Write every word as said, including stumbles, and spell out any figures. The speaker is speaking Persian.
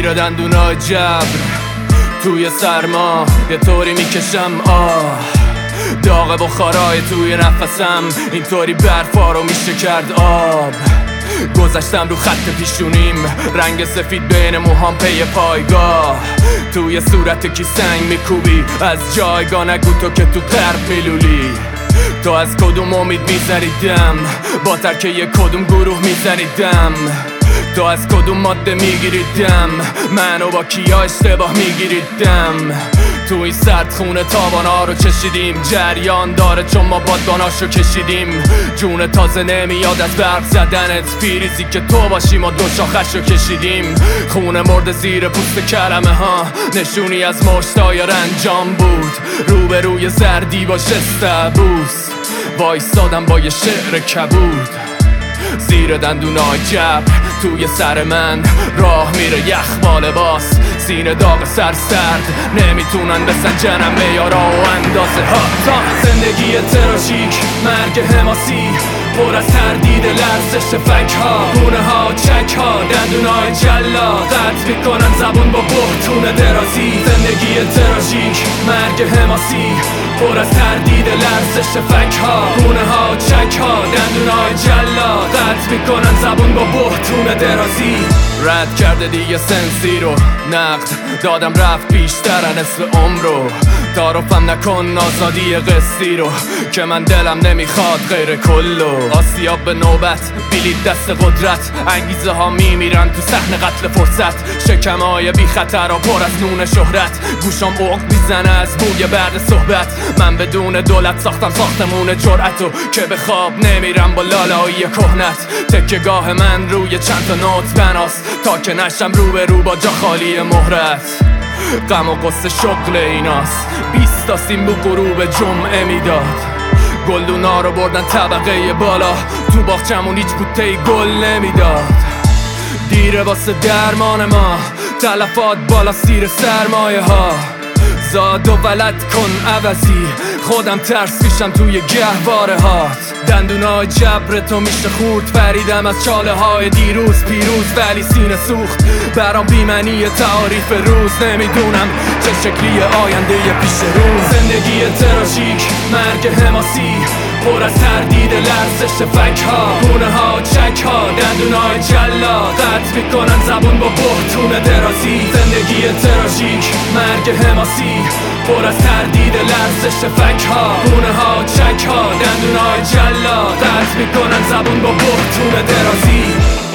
زیر دندونای جبر توی سرما یه طوری میکشم آه، داغ بخارای توی نفسم اینطوری برفا رو میشه کرد آب. گذشتم رو خط پیشونیم، رنگ سفید بین موهام پی پایگاه، توی صورت کی سنگ میکوبی از جایگاه، نگو تو که تو غرب میلولی. تو از کدوم امید میزنیدم، با ترک یک کدوم گروه میزنیدم، تو از کدوم ماده میگیریدم، منو با کیا اشتباه میگیریدم. تو این سردخونه تابانا رو چشیدیم، جریان داره چون ما بادباناشو کشیدیم. جون تازه نمیاد از برق زدنت، پیریزی که تو باشیم و دو شاخشو کشیدیم. خونه مرده زیر پوست کلمه ها، نشونی از مشتای رنجام بود. روبروی زردی با شستبوس وایستادم با یه شعر کبود. زیر دندونای جبر توی سر من راه میره یخ با لباس، سینه داغ سر سرد نمیتونن بسنجنم میارا و اندازه ها. تا زندگی تراژیک، مرگ حماسی، پر از تردید لرزش فک ها، گونه ها چک ها، دندونای جلا قطع میکنن زبون با بحتون درازی. زندگی تراژیک، مرگ حماسی، پر از تردید لرزش فک ها، گونه ها چک ها، دندونای جلا قطع میکنن زبون با بحتون درازی. رد کرده دیگه سنسی رو، نقد دادم رفت بیشتر نصف عمر رو. تعارفم نکن آزادی قصی رو که من دلم نمیخواد غیر کلو. آسیاب به نوبت، بلیط دست قدرت، انگیزه ها میمیرن تو صحن قتل فرصت. شکمای بی خطر و پر از نون شهرت، گوشام عقد میزنه از بوی بعد صحبت. من بدون دولت ساختم ساختمون جرأتو که به خواب نمیرم با لالایی کهنت. تکیه‌گاه من روی چند تا نوت بناست تا که نشم رو به رو با جا خالی مهرت. غم و غصه شغل ایناست، بیست تا سیم بو غروب جمعه میداد. گلدونا رو بردن طبقه بالا، تو باغچمون هیچ بوته گل نمیداد. دیره واسه درمان ما، تلفات بالا سیر سرمایه ها. زاد و ولد کن عوضی، خودم ترس پیشم توی گهواره هات. دندونای جبر تو میشه خورد، پریدم از چاله های دیروز پیروز، ولی سینه سوخت برام بیمنی تعاریف روز. نمیدونم چه شکلی آینده پیش رو. زندگی تراژیک، مرگ حماسی، پر از تردید لرزش فک ها، گونه ها چک ها، دندونای جلا قطع میکنن زبون با بحتون درازی. زندگی تراژیک، مرگ حماسی، پر از تردید لرزش فک ها، گونه ها چک ها، دندونای جلا قطع میکنن زبون با بحتون درازی.